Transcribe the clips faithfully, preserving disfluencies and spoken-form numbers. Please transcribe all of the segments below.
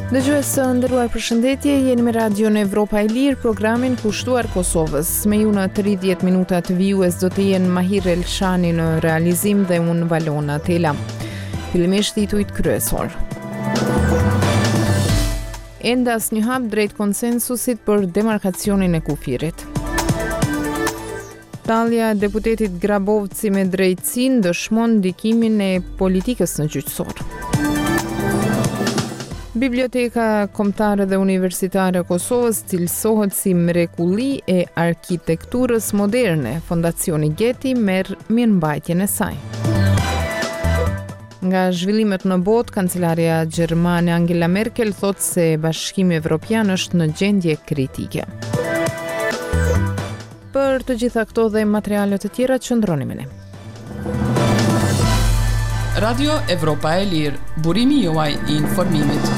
Dëgjues së nderuar, përshëndetje, jeni me Radion Evropa e Lirë, programin kushtuar Kosovës. Me ju në tridhjetë minuta të vijues do të jenë Mahir Elshani në realizim dhe unë Valona Tela. Fillimisht titujt kryesor. Ende asnjë hap drejt konsensusit për demarkacionin e kufirit. Tallja e deputetit Grabovci me drejtësinë dëshmon ndikimin e politikës në gjyqësor. Biblioteka Kombëtare dhe Universitare e Kosovës cilësohet si mrekulli e arkitekturës moderne. Fondacioni Geti merr mirëmbajtjen e saj. Nga zhvillimet në botë, kancelaria gjermane Angela Merkel thotë se Bashkimi Evropian është në gjendje kritike. Për të gjitha këto dhe materiale të tjera, qëndroni me ne. Radio Evropa e Lirë, burimi juaj i informimit.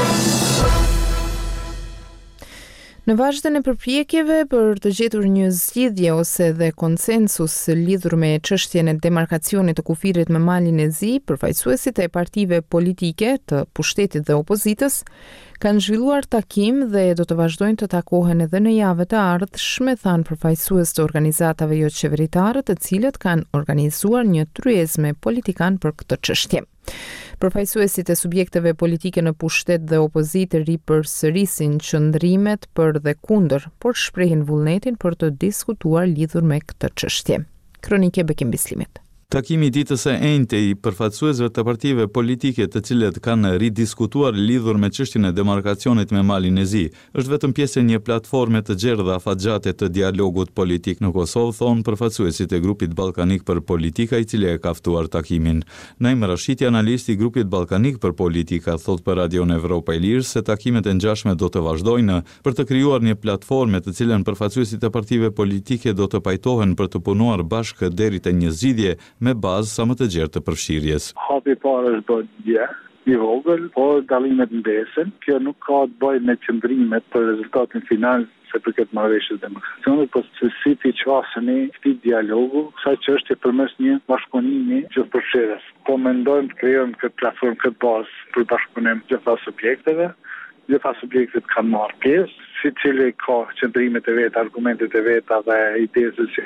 Në vazhdën e përpjekjeve për të gjetur një zgjidhje ose dhe konsensus lidhur me çështjen e demarkacionit të kufirit me malin e Zi, përfaqësuesit e partive politike të pushtetit dhe opozitës kanë zhvilluar takim dhe do të vazhdojnë të takohen edhe në javët e ardhshme, thanë përfaqësues të organizatave jo qeveritare, të cilët kanë organizuar një tryezë me politikan për këtë çështje. Përfaqësuesit e subjekteve politike në pushtet dhe opozitë ripërsërisin qëndrimet për dhe kundër, por shprehin vullnetin për të diskutuar lidhur me këtë çështje. Kronike Bekim Bislimit. Takimi i ditës së enjte i përfaqësuesve të partive politike të cilët kanë ridiskutuar lidhur me çështjen e demarkacionit me malin e Zi, është vetëm pjesë e një platforme të gjerë dhe afatgjate të dialogut politik në Kosovë, thonë përfaqësuesit e grupit ballkanik për politika, i cili e ka ftuar takimin. Naim Rashiti, analist i grupit ballkanik për politika, thot për Radion Evropa e Lirë se takimet e ngjashme do të vazhdojnë për të krijuar një platforme të cilën përfaqësuesit e partive politike do të pajtohen për të punuar bashkë deri te një zgjidhje me bazë sa më të gjerë të përfshirjes. Hapi i parë është bërë dje, i vogël, por dallimet ndesen. Kjo nuk ka të bëjë me qëndrimet për rezultatin final se përket marrëveshjes demarkacionit, por se si ti qasëni këtij dialogu, kësaj çështje përmes një bashkëpunimi gjithëpërfshirës. Po mendojmë të krijojmë këtë platformë, këtë bazë për bashkëpunim gjitha subjekteve. Gjitha subjektet kanë marrë pjesë, si cili ka qëndrimet e veta, argumentet e veta dhe idetë që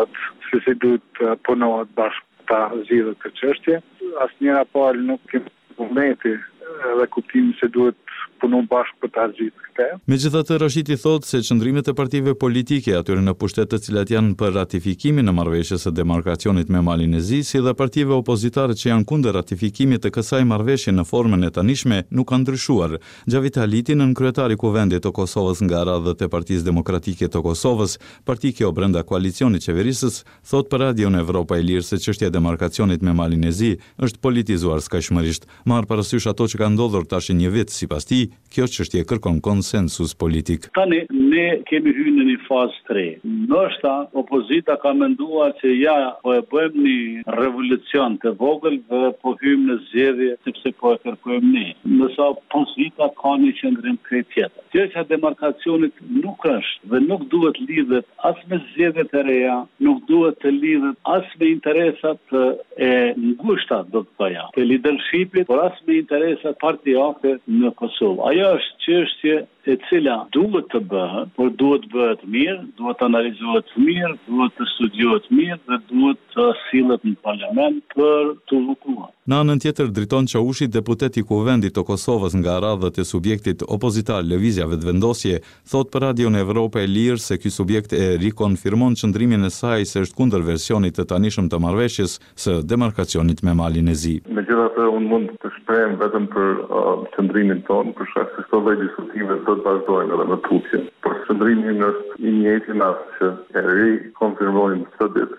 se si duhet punohet bashkë ta zgjidhet këtë çështje. Asnjëra palë nuk kemi vullneti dhe kuptimin se duhet punu bashkë për ta zgjidhur këtë. Megjithatë, Rashiti thotë se qëndrimet e partive politike atyre në pushtet të cilat janë për ratifikimin e marrëveshjes së demarkacionit me malin e Zi, si dhe partive opozitare që janë kundër ratifikimit të kësaj marrëveshje në formën e tanishme, nuk kanë ndryshuar. Xhavit Haliti, nën kryetari i Kuvendit të Kosovës nga radhët e Partisë Demokratike të Kosovës, parti kjo brenda koalicionit qeverisës, thotë për Radion Evropa e Lirë se çështja e demarkacionit me malin e Zi është politizuar skajshmërisht. Marr parasysh ato që ka ndodhur tash një vit, sipas tij, kjo çështje kërkon konsensus politik. Tani ne kemi hyrë në një fazë tre. Ndoshta opozita ka menduar se ja po e bëjmë një revolucion të vogël dhe po hyjmë në zgjedhje sepse po e kërkojmë ne. Ndërsa opozita ka një qëndrim krejt tjetër. Çështja e demarkacionit nuk është dhe nuk duhet lidhet as me zgjedhjet e reja, nuk duhet të lidhet as me interesat e ngushta, do të thoja, të leadershipit, por as me interesat partijake në Kosovë. Ajo është çështje e cila duhet të bëhet, por duhet bëhet mirë, duhet analizohet mirë, duhet të studiohet mirë dhe duhet të sillet në parlament për të votuar. Në anën tjetër, Driton Çaushi, deputet i Kuvendit të Kosovës nga radhët e subjektit opozitar Lëvizjave të Vendosje, thot për Radion Evropa e Lirë se ky subjekt e rikonfirmon qëndrimin e saj se është kundër versionit të tanishëm të marrëveshjes së demarkacionit me malin e Zi. Megjithatë, unë mund të shprehem vetëm për uh, qëndrimin tonë, për shkak se këto lloj diskutive do të vazhdojnë edhe në tutje. Por qëndrimi është i njëjti as që e rikonfirmojmë së ditë.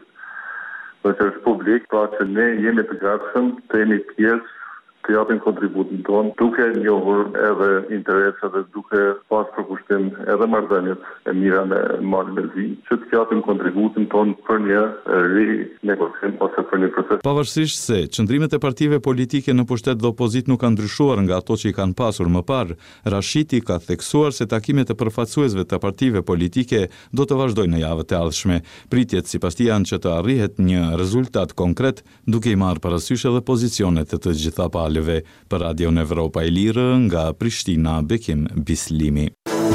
Dhe që është publik, pra që ne jemi të gatshëm të jemi pjesë të japim kontributin tonë, duke njohur edhe interesat dhe duke pas përkushtim edhe marrëdhëniet e mira me malin e Zi, që të japim kontributin tonë për një rinegociim ose për një proces. Pavarësisht se qëndrimet e partive politike në pushtet dhe opozit nuk kanë ndryshuar nga ato që i kanë pasur më parë, Rashiti ka theksuar se takimet e përfaqësuesve të partive politike do të vazhdojnë në javët e ardhshme. Pritjet sipas tij janë që të arrihet një rezultat konkret, duke i marrë parasysh edhe pozicionet e të gjitha palëve. socialeve. Për Radion Evropa e Lirë, nga Prishtina, Bekim Bislimi.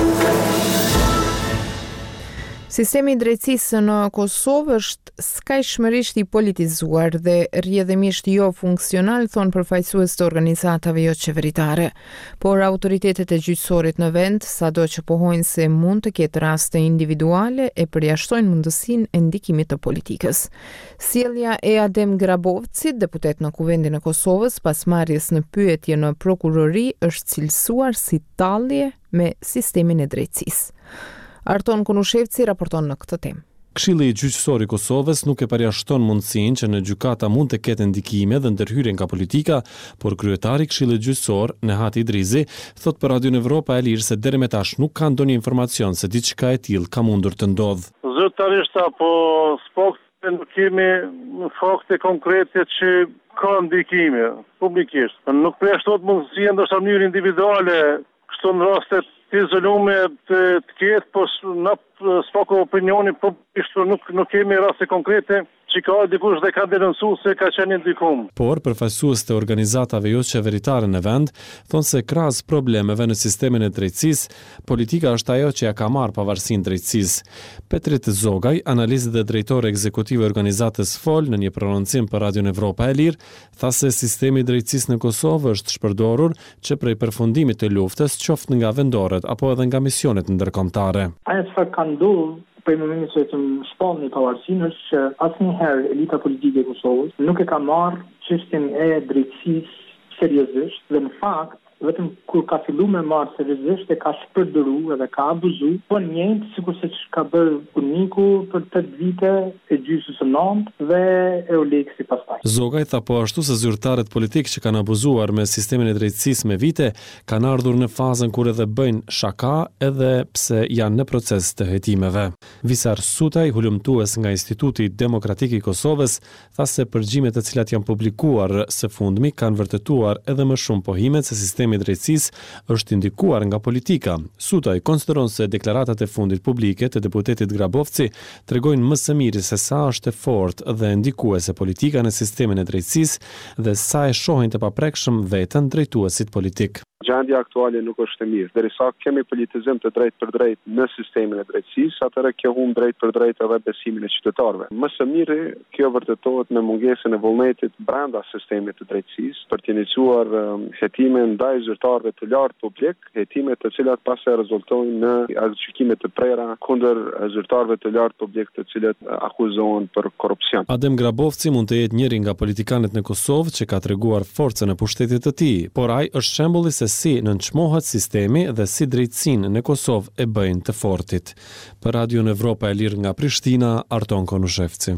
Sistemi i drejtësisë në Kosovë është skajshmërisht i politizuar dhe rrjedhimisht jo funksional, thonë përfaqësues të organizatave jo qeveritare. Por autoritetet e gjyqësorit në vend, sado që pohojnë se mund të ketë raste individuale, e përjashtojnë mundësinë e ndikimit të politikës. Sjellja e Adem Grabovcit, deputet në Kuvendin e Kosovës, pas marrjes në pyetje në prokurori, është cilësuar si tallje me sistemin e drejtësisë. Arton Konushevci raporton në këtë temë. Këshilli gjyqësor i Kosovës nuk e përjashton mundësinë që në gjykata mund të ketë ndikime dhe ndërhyrje nga politika, por kryetari i Këshillit gjyqësor, Nehat Idrizi, thot për Radion Evropa e Lirë se deri me tash nuk ka ndonjë informacion se diçka e tillë ka mundur të ndodhë. Zyrtarisht apo spokte nuk kemi fakte konkrete që ka ndikime publikisht. Nuk përjashtohet mundësia ndoshta në mënyrë individuale, kështu në rastet të izolume të, të ketë, po në spoko opinioni, po nuk, nuk kemi raste konkrete që ka dikush dhe ka denoncu se ka qenë ndikum. Por, përfaqësues të organizatave jo qeveritare në vend, thonë se krahas problemeve në sistemin e drejtësisë, politika është ajo që ja ka marrë pavarësinë drejtësisë. Petrit Zogaj, analist dhe drejtori ekzekutiv i organizatës Fol në një prononcim për Radion Evropa e Lirë, tha se sistemi i drejtësisë në Kosovë është shpërdorur që prej përfundimit të luftës, qoftë nga vendorët apo edhe nga misionet ndërkombëtare. Ajo çfarë ka ndodhur për momentin që të shpall një pavarësinë është që asnjëherë elita politike e Kosovës nuk e ka marrë çështjen e drejtësisë seriozisht dhe në fakt vetëm kur ka filluar me marrë seriozisht e ka shpërdoruar edhe ka abuzuar, po njëjtë sikur se ka bërë Uniku për tetë vite e gjysmës së nëntë dhe Euleksi pastaj. Zogaj tha po ashtu se zyrtarët politikë që kanë abuzuar me sistemin e drejtësisë me vite kanë ardhur në fazën kur edhe bëjnë shaka edhe pse janë në proces të hetimeve. Visar Sutaj, hulumtues nga Instituti Demokratik i Kosovës, tha se përgjimet të cilat janë publikuar së fundmi kanë vërtetuar edhe më shumë pohimet se sistemi i drejtësisë është indikuar nga politika. Sutaj konsideron se deklaratat e fundit publike të deputetit Grabovci tregojnë më së miri se sa është e fortë dhe ndikuese politika në sistemin e drejtësisë dhe sa e shohin të paprekshëm veten drejtuesit politik. Gjendja aktuale nuk është e mirë. Derisa kemi politizim të drejt për drejt në sistemin e drejtësisë, atëherë kjo humb drejt për drejt edhe besimin e qytetarëve. Më së miri, kjo vërtetohet me mungesën e vullnetit brenda sistemit të drejtësisë për të iniciuar um, hetime ndaj zyrtarëve të lartë publik, hetime të cilat pastaj rezultojnë në gjykime të prera kundër zyrtarëve të lartë publik të cilët akuzohen për korrupsion. Adem Grabovci mund të jetë njëri nga politikanët në Kosovë që ka treguar forcën e pushtetit të tij, por ai është shembulli se si nënçmohet sistemi dhe si drejtësinë në Kosovë e bëjnë të fortit. Për Radion Evropa e Lirë nga Prishtina, Arton Konushevci.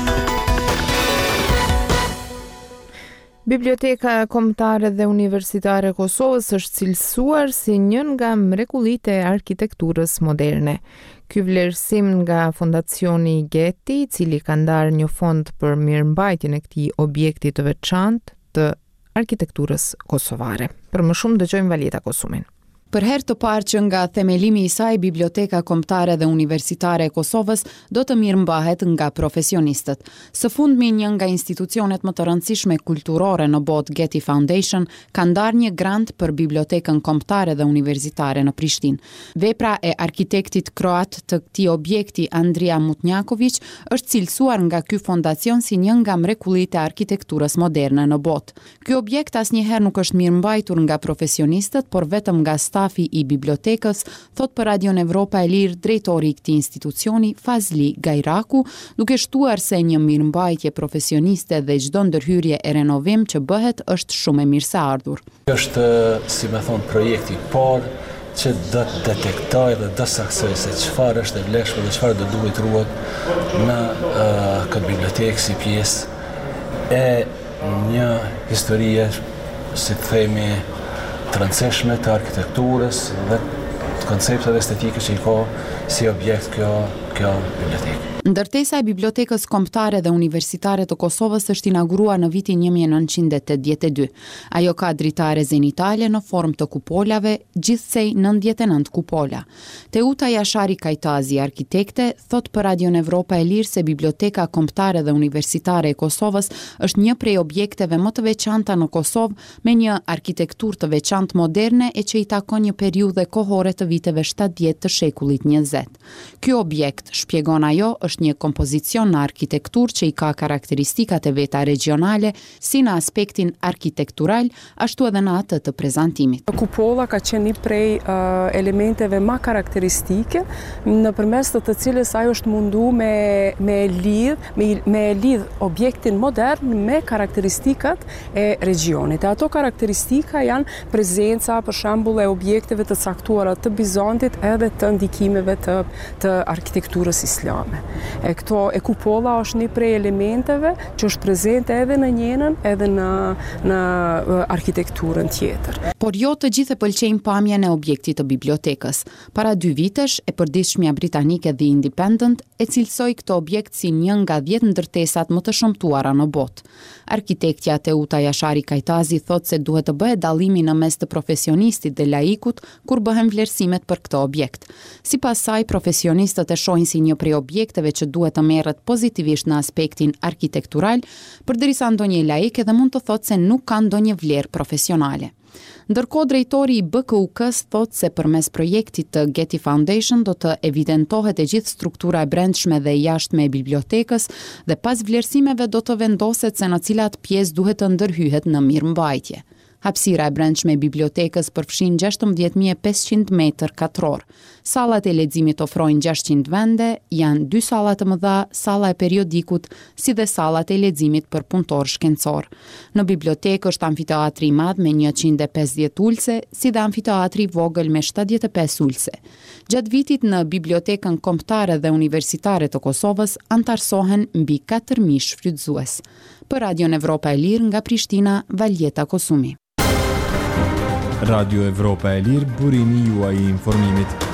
Biblioteka Kombëtare dhe Universitare e Kosovës është cilësuar si një nga mrekullitë e arkitekturës moderne. Ky vlerësim nga Fondacioni Getty, i cili ka ndarë një fond për mirëmbajtjen e këtij objekti të veçantë të arkitekturës kosovare. Për më shumë dëgjojmë Valeta Kosumin. Për herë të parë që nga themelimi i saj, Biblioteka Kombëtare dhe Universitare e Kosovës do të mirëmbahet nga profesionistët. Së fundmi, një nga institucionet më të rëndësishme kulturore në botë, Getty Foundation, ka ndarë një grant për Bibliotekën Kombëtare dhe Universitare në Prishtinë. Vepra e arkitektit kroat të këtij objekti, Andrija Mutnjaković, është cilësuar nga ky fondacion si një nga mrekullitë e arkitekturës moderne në botë. Ky objekt asnjëherë nuk është mirëmbajtur nga profesionistët, por vetëm nga stafi i bibliotekës, thot për Radion Evropa e Lirë drejtori i këtij institucioni Fazli Gajraku, duke shtuar se një mirëmbajtje profesioniste dhe çdo ndërhyrje e renovim që bëhet është shumë e mirëseardhur. Është, si më thon, projekti i parë që do të detektoj dhe do saksoj se çfarë është e vlefshme dhe çfarë do duhet ruhet në uh, këtë bibliotekë si pjesë e një historie, si të themi, të rëndësishme të arkitekturës dhe konceptet estetike që i ka si objekt kjo, kjo bibliotekë. Ndërtesa e Bibliotekës Kombëtare dhe Universitare të Kosovës është inauguruar në vitin një mijë e nëntëqind e tetëdhjetë e dy. Ajo ka dritare zenitale në formë të kupolave, gjithsej nëntëdhjetë e nëntë kupola. Teuta Jashari Kajtazi, arkitekte, thot për Radion Evropa e Lirë se Biblioteka Kombëtare dhe Universitare e Kosovës është një prej objekteve më të veçanta në Kosovë me një arkitekturë të veçantë moderne e që i takon një periudhe kohore të viteve shtatëdhjetë të shekullit njëzet. Ky objekt, shpjegon ajo, është një kompozicion në arkitekturë që i ka karakteristikat e veta regionale, si në aspektin arkitektural, ashtu edhe në atë të prezantimit. Kupolla ka qenë një prej uh, elementeve ma karakteristike, nëpërmes të të cilës ajo është mundu me, me lidh, me, me lidh objektin modern me karakteristikat e regionit. E ato karakteristika janë prezenca, për shembull, e objekteve të caktuara të Bizantit edhe të ndikimeve të, të arkitekturës islame. E këto e kupolla është një prej elementeve që është prezente edhe në njenën edhe në, në arkitekturën tjetër. Por jo të gjithë e pëlqejnë pamjen e objektit të bibliotekës. Para dy vitesh, e përditshmja britanike The Independent e cilësoi këtë objekt si një nga dhjetë ndërtesat më të shëmtuara në botë. Arkitektja Teuta Jashari Kajtazi thot se duhet të bëhet dallimi në mes të profesionistit dhe laikut kur bëhen vlerësimet për këtë objekt. Sipas saj, profesionistët e shohin si një prej objekteve që duhet të merret pozitivisht në aspektin arkitektural, përderisa ndonjë laik edhe mund të thotë se nuk ka ndonjë vlerë profesionale. Ndërkohë, drejtori i B K U K-s thot se përmes projektit të Getty Foundation do të evidentohet e gjithë struktura e brendshme dhe e jashtme e bibliotekës dhe pas vlerësimeve do të vendoset se në cilat pjesë duhet të ndërhyhet në mirëmbajtje. Hapësira e brendshme e bibliotekës përfshin gjashtëmbëdhjetë mijë e pesëqind metër katror. Sallat e leximit ofrojnë gjashtëqind vende, janë dy salla të mëdha, salla e periodikut, si dhe sallat e leximit për punëtor shkencor. Në bibliotekë është amfiteatri i madh me njëqind e pesëdhjetë ulse, si dhe amfiteatri i vogël me shtatëdhjetë e pesë ulse. Gjatë vitit në Bibliotekën Kombëtare dhe Universitare të Kosovës antarësohen mbi katër mijë shfrytëzues. Për Radion Evropa e Lirë nga Prishtina, Valjeta Kosumi. Radio Evropa e Lirë, burimi juaj i informimit.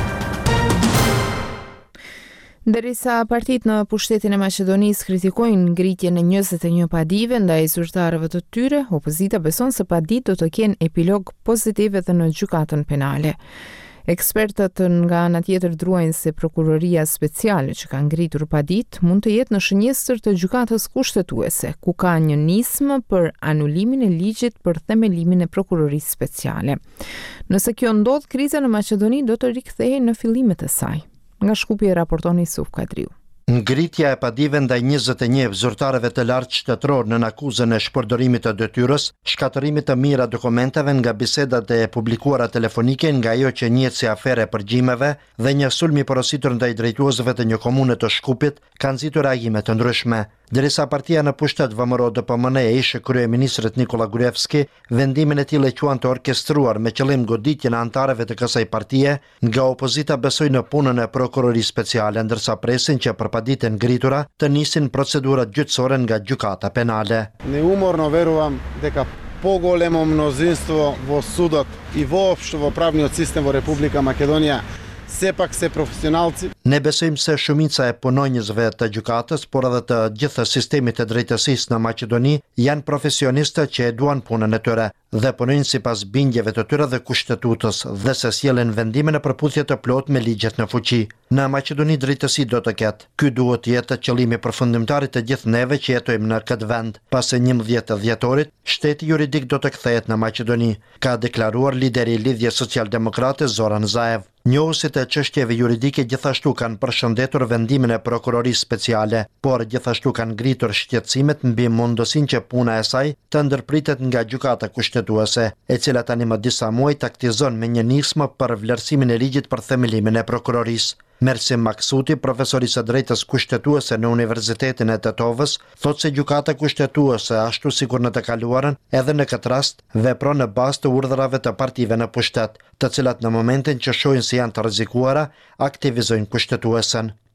Derisa partitë në pushtetin e Maqedonisë kritikojnë ngritjen e njëzet e një padive ndaj zyrtarëve të tyre, opozita beson se paditë do të kenë epilog pozitiv edhe në gjykatën penale. Ekspertët nga ana tjetër druajnë se prokuroria speciale që ka ngritur paditë mund të jetë në shënjestër të gjykatës kushtetuese, ku ka një nismë për anulimin e ligjit për themelimin e prokurorisë speciale. Nëse kjo ndodh, kriza në Maqedoni do të rikthehej në fillimet e saj. Nga Shkupje raporton Isuf Kadriu. Ngritja e padive ndaj njëzet e një zyrtarëve të lartë shtetëror në akuzën e shpërdorimit të detyrës, shkatërimit të mira dokumenteve nga bisedat e publikuara telefonike nga ajo që njihet si afere e përgjimeve dhe një sulmi porositur ndaj drejtuesve të një komune të Shkupit kanë nxitur reagime të ndryshme. Derisa partia në pushtet V M R O D P M N e ishte kryeministrit Nikola Gruevski, vendimin e tij e quan të orkestruar me qëllim goditjen e antarëve të kësaj partie, nga opozita besoi në punën e prokurorisë speciale, ndërsa presin që për paditën ngritura të nisin procedurat gjyqësore nga gjykata penale. Neumorno verujem дека по-големо мнозинство во судот и воопшто во правниот систем во Република Македонија sepak se profesionalci. Ne besojmë se shumica e punonjësve të gjykatës, por edhe të gjithë sistemit të drejtësisë në Maqedoni janë profesionistë që e duan punën e tyre dhe punojnë sipas bindjeve të tyre dhe kushtetutës dhe se sjellin vendime në përputhje të plotë me ligjet në fuqi. Në Maqedoni drejtësi do të ketë. Ky duhet të jetë qëllimi përfundimtar i të gjithë neve që jetojmë në këtë vend. Pas njëmbëdhjetë dhjetorit, shteti juridik do të kthehet në Maqedoni, ka deklaruar lideri i Lidhjes Socialdemokrate Zoran Zaev. Njohësit e çështjeve juridike gjithashtu kanë përshëndetur vendimin e prokurorisë speciale, por gjithashtu kanë ngritur shqetësimet mbi mundësinë që puna e saj të ndërpritet nga gjykata kushtetuese, e cila tani më disa muaj taktizon me një nismë për vlerësimin e ligjit për themelimin e prokurorisë. Mersim Maksuti, profesori së drejtës kushtetuese në Universitetin e Tetovës, thotë se gjykata kushtetuese, ashtu sikur në të kaluarën, edhe në këtë rast, vepron në bazë të urdhrave të partive në pushtet, të cilat në momentin që shohin se janë të rrezikuara, aktivizojnë kushtetuesen.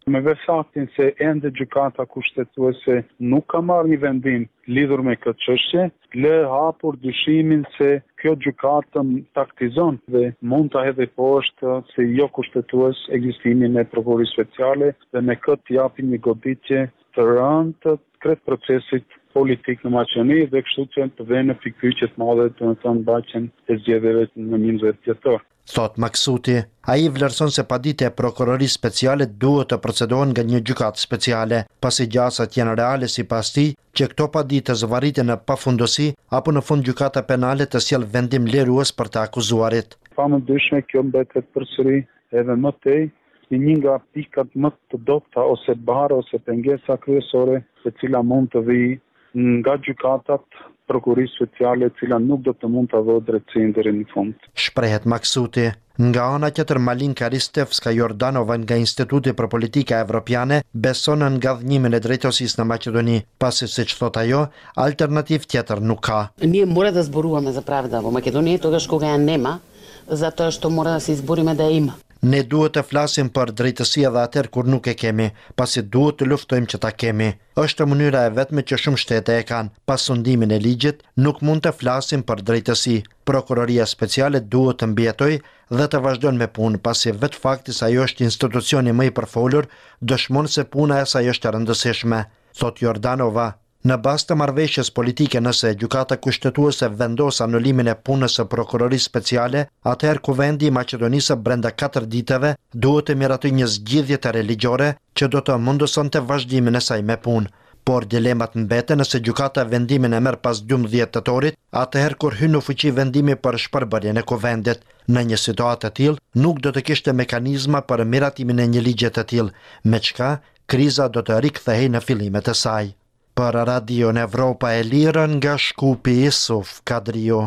Me faktin se ende gjykata kushtetuese nuk ka marrë një vendim lidhur me këtë çështje, lë hapur dyshimin se kjo gjykatë taktizon dhe mund ta hedhë poshtë se jo kushtetues ekzistimin e prokurorisë speciale dhe me këtë japi një goditje të rëndë të krejt procesit politik në Maqedoni dhe kështu që të vënë në pikpyetje të mëdha të të mbajtjen e zgjedhjeve në njëzet tetor. Thot Maksuti, ai vlerëson se paditja e prokurorisë speciale duhet të procedohen nga një gjykatë speciale, pasi gjasat janë reale sipas tij që këto paditë zvariten në pafundësi apo në fund gjykata penale të sjell vendim lirues për të akuzuarit. Pamundyshme kjo mbetet përsëri edhe më tej si një nga pikat më të dobta ose barë ose pengesa kryesore e cila mund të vijë nga gjykatat prokurorisë speciale, e cila nuk do të mund të avë drejtësinë deri në fund. Shprehet Maksuti. Nga ana tjetër, Malinka Ristevska Jordanova nga Instituti për Politika Evropiane beson në ngadhnimin e drejtësisë në Maqedoni, pasi siç thot ajo, alternativë tjetër nuk ka. Ние мора да зборуваме за правда во Македонија тогаш кога ја нема, затоа што мора да се избориме да ја има. Ne duhet të flasim për drejtësia dhe atër kur nuk e kemi, pasi duhet të luftojmë që ta kemi. Është mënyra e vetme që shumë shtete e kanë. Pas sundimin e ligjit, nuk mund të flasim për drejtësi. Prokuroria speciale duhet të mbjetoj dhe të vazhdon me punë, pasi vetë fakti se ajo është institucioni më i përfolur, dëshmon se puna e saj është e rëndësishme, thot Jordanova. Në bazë të marrëveshjes politike, nëse gjykata kushtetuese vendos anulimin e punës së prokurorisë speciale, atëherë kuvendi i Maqedonisë brenda katër ditëve duhet të miratoj një zgjidhje të religjore që do të mundësonte vazhdimin e saj me punë. Por dilemat mbeten nëse gjykata vendimin e merr pas dymbëdhjetë tetorit, atëherë kur hyn në fuqi vendimi për shpërbërjen e kuvendit. Në një situatë të tillë, nuk do të kishte mekanizma për miratimin e një ligji të tillë, me çka kriza do të rikthehej në fillimet e saj. Për Radio në Evropa e Lirë nga Shkupi Isuf Kadrio.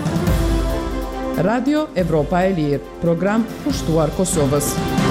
Radio Evropa e Lirë, program pushtuar Kosovës.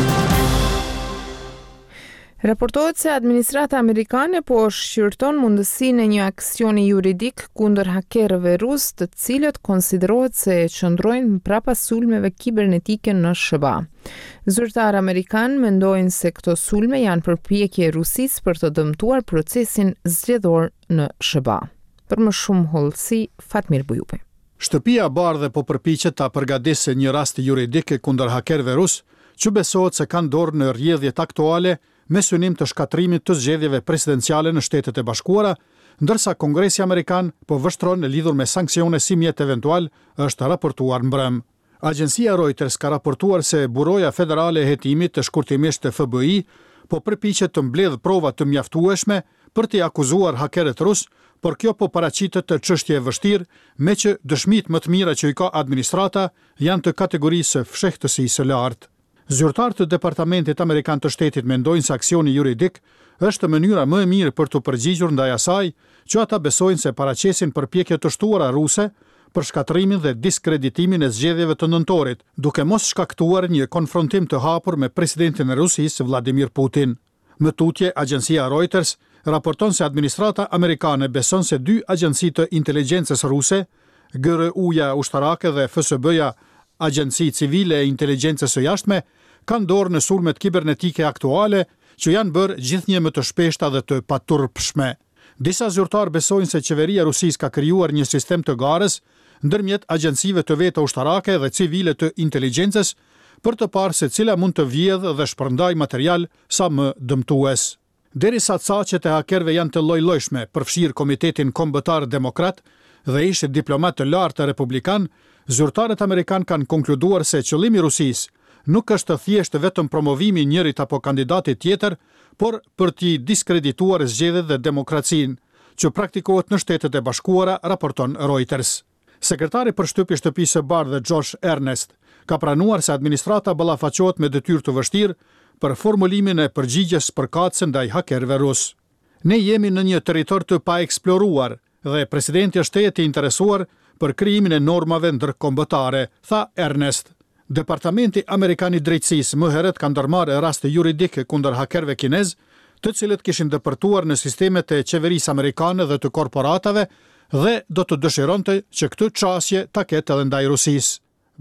Raportohet se administrata amerikane po shqyrton mundësinë e një aksioni juridik kundër hakerëve rusë, të cilët konsiderohet se qëndrojnë prapas sulmeve kibernetike në S B A. Zyrtarë amerikanë mendojnë se këto sulme janë përpjekje e Rusisë për të dëmtuar procesin zgjedhor në S B A. Për më shumë hollësi, Fatmir Bujupi. Shtëpia e Bardhë po përpiqet ta përgatësë një rast juridik kundër hakerëve rusë, që besohet se kanë dorë në rrjedhjet aktuale me synim të shkatrimit të zgjedhjeve presidenciale në Shtetet e Bashkuara, ndërsa Kongresi Amerikan po vështron lidhur me sanksione si mjet eventual, është raportuar mbrëm. Agjencia Reuters ka raportuar se Buroja Federale e Hetimit të shkurtimisht të F B I po përpiqet të mbledh prova të mjaftueshme për të akuzuar hakerët rus, por kjo po paraqitet të çështje e vështirë, me që dëshmitë më të mira që i ka administrata janë të kategorisë së fshehtësisë së lartë. Zyrtarët të Departamentit Amerikan të Shtetit mendojnë se aksioni juridik është mënyra më e mirë për të përgjigjur ndaj asaj që ata besojnë se paraqesin përpjekje të shtuara ruse për shkatrimin dhe diskreditimin e zgjedhjeve të nëntorit, duke mos shkaktuar një konfrontim të hapur me presidentin e Rusisë Vladimir Putin. Më tutje, agjencia Reuters raporton se administrata amerikane beson se dy agjenci të inteligjencës ruse, G R U-ja ushtarake dhe F S B-ja, Agjenci Civile e Inteligjencës së Jashtme, kanë dorë në sulmet kibernetike aktuale që janë bërë gjithnjë më të shpeshta dhe të paturpshme. Disa zyrtar besojnë se qeveria Rusisë ka krijuar një sistem të garës ndërmjet agjencive të veta ushtarake dhe civile të inteligjencës për të parë se cila mund të vjedh dhe shpërndaj material sa më dëmtues. Derisa caqet e hakerëve janë të lloj-llojshme, përfshir Komitetin Kombëtar Demokrat dhe ishte diplomat të lartë republikan, zyrtarët amerikan kanë konkluduar se qëllimi i Rusisë nuk është thjesht vetëm promovimi i njërit apo kandidatit tjetër, por për t'i diskredituar zgjedhjet dhe demokracinë, që praktikohet në Shtetet e Bashkuara, raporton Reuters. Sekretari për shtypje shtëpisë së Bardhë Josh Earnest ka pranuar se administrata ballafaqohet me detyrë të vështirë për formulimin e përgjigjes përkatëse ndaj hakerëve rus. Ne jemi në një territor të paeksploruar dhe presidenti është i interesuar për krijimin e normave ndërkombëtare, tha Ernest. Departamenti Amerikan i Drejtësisë më herët ka ndërmarrë raste juridike kundër hakerëve kinez, të cilët kishin depërtuar në sistemet e qeverisë amerikane dhe të korporatave dhe do të dëshironte që këtë çështje ta ketë edhe ndaj Rusisë.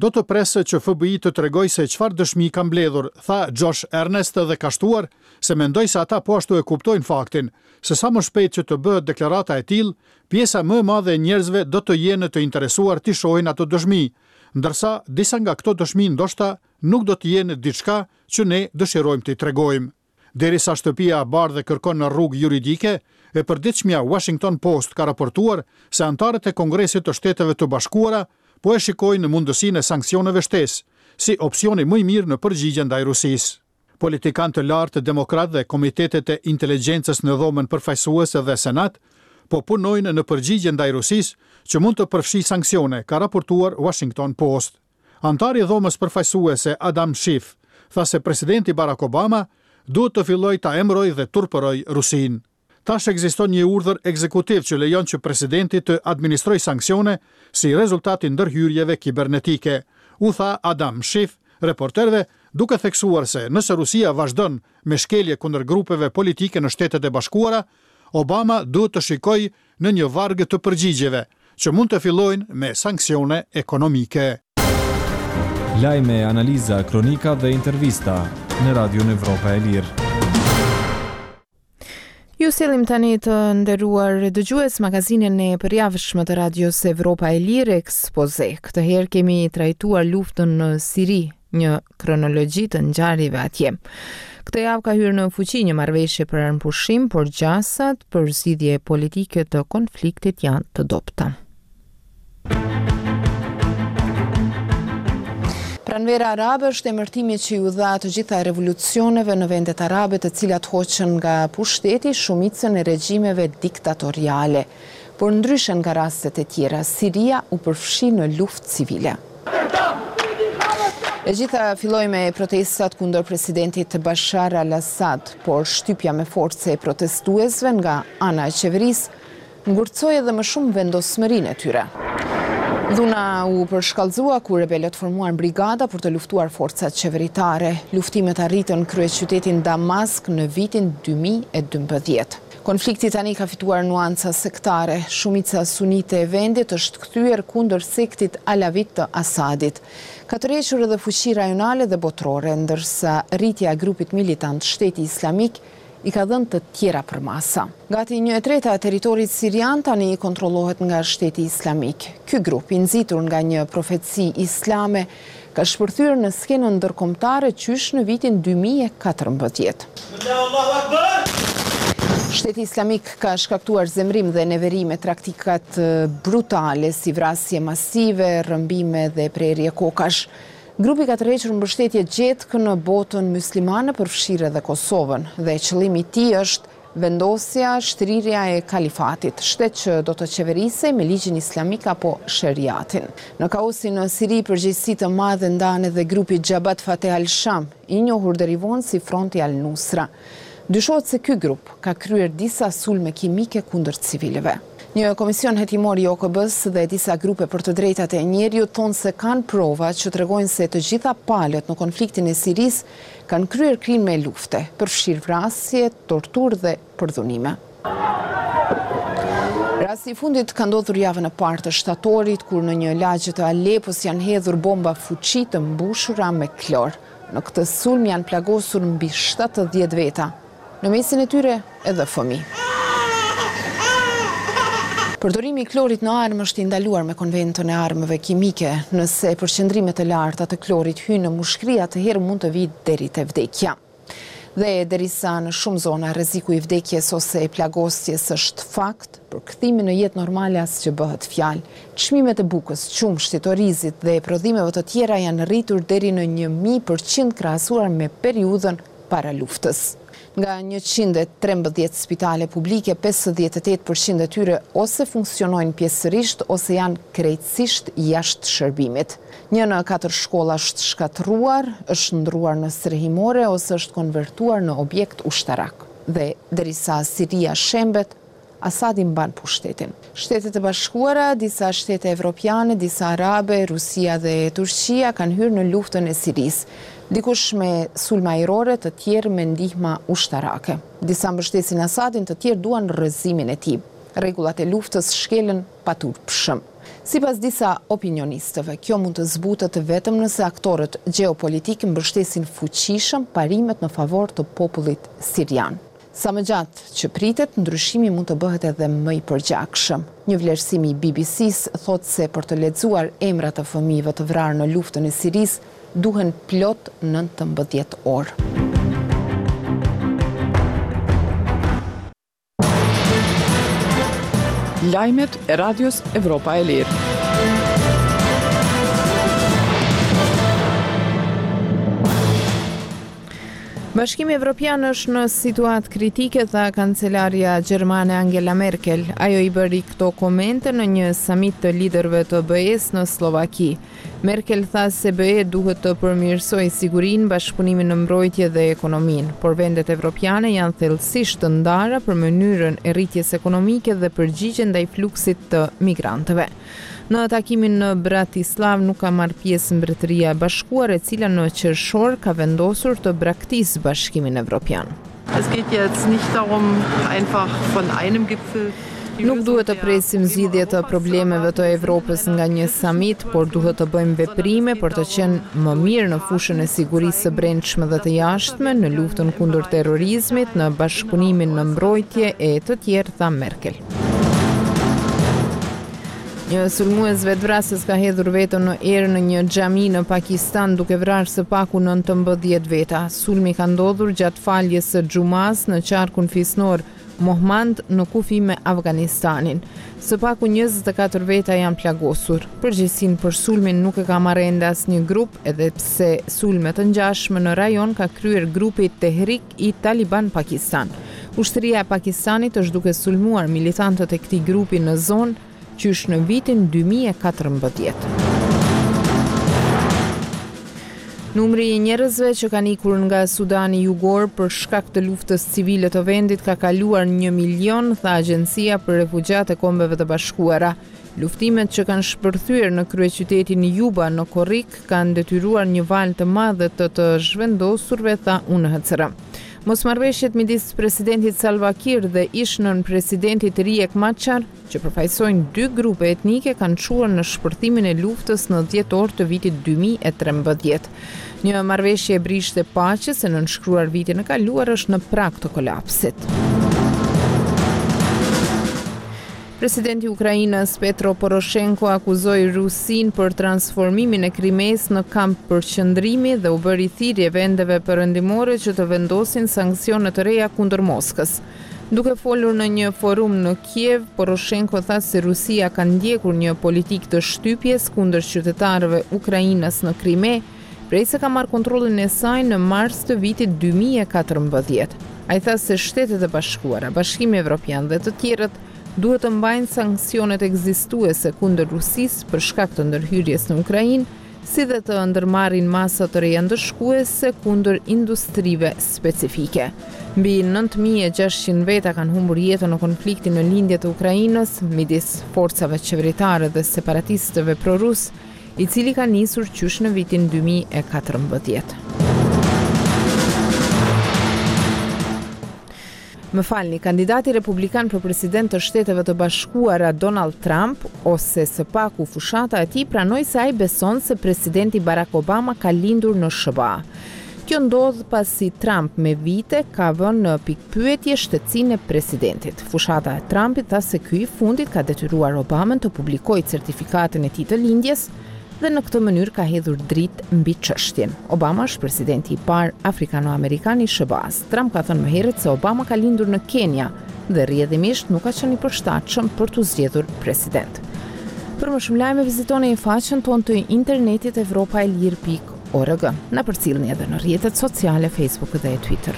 Do të presë që F B I të tregoj se çfarë dëshmi ka mbledhur, tha Josh Ernest dhe ka shtuar se mendoj se ata po ashtu e kuptojnë faktin, se sa më shpejt që të bëhet deklarata e tillë, pjesa më e madhe e njerëzve do të jenë të interesuar të shohin ato dëshmi, ndërsa disa nga këto dëshmi ndoshta nuk do të jenë diçka që ne dëshirojmë t'i tregojmë. Derisa shtëpia e bardhë kërkon në rrugë juridike, e përditshmja Washington Post ka raportuar se antarët e Kongresit të Shteteve të Bashkuara po e shikojnë në mundësinë e sanksioneve shtesë, si opsioni më i mirë në përgjigje ndaj Rusisë. Politikanë të lartë demokratë dhe komitetet e inteligjencës në dhomën përfaqësuese dhe Senat po punojnë në përgjigje ndaj Rusisë që mund të përfshi sanksione, ka raportuar Washington Post. Antari i dhomës përfaqësuese Adam Schiff tha se presidenti Barack Obama duhet të filloj ta emroj dhe turpëroj Rusinë. Tash ekziston një urdhër ekzekutiv që lejon që presidenti të administroj sanksione si rezultati ndërhyrjeve kibernetike, u tha Adam Schiff reporterëve, duke theksuar se nëse Rusia vazhdon me shkelje kundër grupeve politike në Shtetet e Bashkuara, Obama duhet të shikojë në një varg të përgjigjeve, që mund të fillojnë me sanksione ekonomike. Lajme, analiza, kronika dhe intervista në Radio Evropa e Lirë. Ju sillim tani të nderuar dëgjues magazinën e përjavshme të Radios Evropa e Lirë Ekspoze. Këtë herë kemi trajtuar luftën në Siri, një kronologji të ngjarjeve atje. Këtë javë ka hyrë në fuqi një marrëveshje për armëpushim, por gjasat për zgjidhje politike të konfliktit janë të dobta. Pranvera arabe është emërtimi që ju dha të gjitha revolucioneve në vendet arabe të cilat hoqën nga pushteti shumicën e regjimeve diktatoriale. Por ndryshe nga rastet e tjera, Siria u përfshi në luftë civile. E gjitha filloi me protestat kundër presidentit Bashar al-Assad, por shtypja me force e protestuesve nga ana e qeverisë ngurcoi edhe më shumë vendosmërinë e tyre. Dhuna u përshkallëzua kur rebelët formuan brigada për të luftuar forcat qeveritare. Luftimet arritën kryeqytetin Damask në vitin dy mijë e dymbëdhjetë. Konflikti tani ka fituar nuanca sektare. Shumica sunite e vendit është kthyer kundër sektit alavit të Asadit. Ka tërhequr edhe fuqi rajonale dhe botërore, ndërsa rritja e grupit militant Shteti Islamik i ka dhënë të tjera për masa. Gati një e treta e teritorit sirian tani kontrollohet nga Shteti Islamik. Ky grup, i nxitur nga një profeci islame, ka shpërthyer në skenën ndërkombëtare qysh në vitin dy mijë e katërmbëdhjetë. Shteti Islamik ka shkaktuar zemrim dhe neveri me praktikat brutale si vrasje masive, rrëmbime dhe prerje kokash. Grupi ka tërhequr mbështetje gjetke në botën muslimane përfshirë edhe Kosovën dhe qëllimi i tij është vendosja, shtrirja e kalifatit, shtet që do të qeverisej me ligjin islamik apo sheriatin. Në kaosin në Siri përgjegjësi të madhe ndan edhe grupi Jabhat Fateh al-Sham, i njohur deri vonë si Fronti al-Nusra. Dyshohet se ky grup ka kryer disa sulme kimike kundër civilëve. Një komision hetimor i O K B-s dhe disa grupe për të drejtat e njerëzit thonë se kanë prova që tregojnë se të gjitha palët në konfliktin e Siris kanë kryer krime lufte, përfshirë vrasje, torturë dhe përdhunime. Rasti i fundit ka ndodhur javën e parë të shtatorit, kur në një lagje të Alepos janë hedhur bomba fuqi të mbushura me klor. Në këtë sulm janë plagosur mbi shtatëdhjetë veta, në mesin e tyre edhe fëmijë. Përdorimi i klorit në armë është i ndaluar me konventën e armëve kimike, nëse përqendrimet e larta të klorit hyjnë në mushkëri, atëherë mund të vijë deri te vdekja. Dhe derisa në shumë zona rreziku i vdekjes ose e plagosjes është fakt, për kthimin në jetë normale asgjë bëhet fjalë. Çmimet e bukës, qumshtit, orizit dhe prodhimeve të tjera janë rritur deri në një mijë përqind krahasuar me periudhën para luftës. Nga njëqind e trembëdhjetë spitale publike, pesëdhjetë e tetë përqind e tyre ose funksionojnë pjesërisht ose janë krejtësisht jashtë shërbimit. Një në katër shkolla është shkatruar, është ndruar në strehimore ose është konvertuar në objekt ushtarak. Dhe derisa Siria shembet, Asadi mban pushtetin. Shtetet e Bashkuara, disa shtete evropiane, disa arabe, Rusia dhe Turqia kanë hyrë në luftën e Sirisë. Dikush me sulme ajrore, të tjerë me ndihma ushtarake. Disa mbështesin Asadin, të tjerë duan rrëzimin e tij. Rregullat e luftës shkelën paturpshëm. Sipas disa opinionistëve, kjo mund të zbutet vetëm nëse aktorët gjeopolitik mbështesin fuqishëm parimet në favor të popullit sirian. Sa më gjatë që pritet, ndryshimi mund të bëhet edhe më i përgjakshëm. Një vlerësim i B B C-s thotë se për të lexuar emrat e fëmijëve të vrarë në luftën e Sirisë, duhen plot nëntëmbëdhjetë orë. Lajmet e Radios Evropa e Lirë. Bashkimi Evropian është në situatë kritike, tha kancelaria gjermane Angela Merkel. Ajo i bëri këto komente në një samit të liderëve të B E-s në Slovaki. Merkel tha se B E duhet të përmirësojë sigurinë, bashkëpunimin në mbrojtje dhe ekonominë, por vendet evropiane janë thellësisht të ndara për mënyrën e rritjes ekonomike dhe përgjigjen ndaj fluksit të migrantëve. Në takimin në Bratislav nuk ka marrë pjesë Mbretëria e Bashkuar, e cila në qershor ka vendosur të braktisë Bashkimin Evropian. Es geht jetzt nicht darum, einfach von einem Gipfel Nuk duhet të presim zgjidhje të problemeve të Evropës nga një samit, por duhet të bëjmë veprime për të qenë më mirë në fushën e sigurisë së brendshme dhe të jashtme, në luftën kundër terrorizmit, në bashkëpunimin në mbrojtje e të tjerë, tha Merkel. Një sulmues vetvrasës ka hedhur veten në erë në një xhami në Pakistan duke vrarë së paku nëntëmbëdhjetë veta. Sulmi ka ndodhur gjatë faljes së xumas në qarkun fisnor Mohmand në kufi me Afganistanin. Së paku njëzet e katër veta janë plagosur. Përgjegjësinë për sulmin nuk e ka marrë ende asnjë grup, edhe pse sulme të ngjashme në rajon ka kryer grupi Tehrik i Taliban Pakistan. Ushtria e Pakistanit është duke sulmuar militantët e këtij grupi në zonë qysh në vitin dy mijë e katërmbëdhjetë. Numri i njerëzve që kanë ikur nga Sudani Jugor për shkak të luftës civile të vendit ka kaluar një milion, tha Agjencia për Refugjat e Kombeve të Bashkuara. Luftimet që kanë shpërthyer në kryeqytetin Juba në Korrik kanë detyruar një valë të madhe të të zhvendosurve, tha U N H C R. Mosmarrveshjet midis presidentit Salva Kiir dhe ish-nën presidentit Riek Machar, që përfaqësojnë dy grupe etnike, kanë çuar në shpërthimin e luftës në dhjetor të vitit dy mijë e trembëdhjetë. Një marrëveshje e brishtë e paqes e nënshkruar vitin e kaluar është në prag të kolapsit. Presidenti i Ukrainës Petro Poroshenko akuzoi Rusin për transformimin e Krimes në kamp përqendrimi dhe u bëri thirrje vendeve perëndimore që të vendosin sanksione të reja kundër Moskës. Duke folur në një forum në Kiev, Poroshenko tha se Rusia ka ndjekur një politikë të shtypjes kundër qytetarëve Ukrainës në Krime, prej se ka marrë kontrollin e saj në mars të vitit dy mijë e katërmbëdhjetë. Ai tha se Shtetet e Bashkuara, Bashkimi Evropian dhe të tjerët duhet të mbajnë sanksionet ekzistuese kundër Rusisë për shkak të ndërhyrjes në Ukrainë, si dhe të ndërmarrin masa të reja ndëshkuese kundër industrive specifike. Mbi nëntë mijë e gjashtëqind veta kanë humbur jetën në konfliktin në lindje të Ukrainës midis forcave qeveritare dhe separatistëve prorus, i cili ka nisur qysh në vitin dy mijë e katërmbëdhjetë. Më falni, kandidati republikan për president të Shteteve të Bashkuara Donald Trump, ose së paku fushata e tij, pranoi se ai beson se presidenti Barack Obama ka lindur në S B A. Kjo ndodh pasi Trump me vite ka vënë në pikpyetje shtetësinë e presidentit. Fushata e Trumpit tha se ky i fundit ka detyruar Obamën të publikojë certifikatin e tij të lindjes dhe në këtë mënyrë ka hedhur dritë mbi çështjen. Obama është presidenti i parë afrikano-amerikan i S B A-s. Trump ka thënë më herët se Obama ka lindur në Kenya dhe rrjedhimisht nuk ka qenë i përshtatshëm për t'u zgjedhur president. Për më shumë lajme vizitoni faqen tonë të internetit evropaelir pikë org. Na përcjellni edhe në rrjetet sociale Facebook dhe Twitter.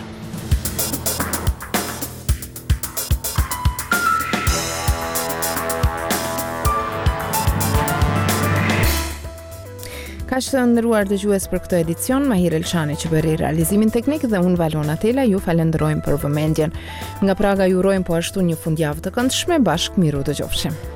Ka që të ndëruar dëgjues për këtë edicion, Mahir Elshani që bëri realizimin teknik dhe unë Valona Tela ju falenderojmë për vëmendjen. Nga Praga ju urojmë po ashtu një fundjavë të këndshme, bashkë miru dëgjofshim.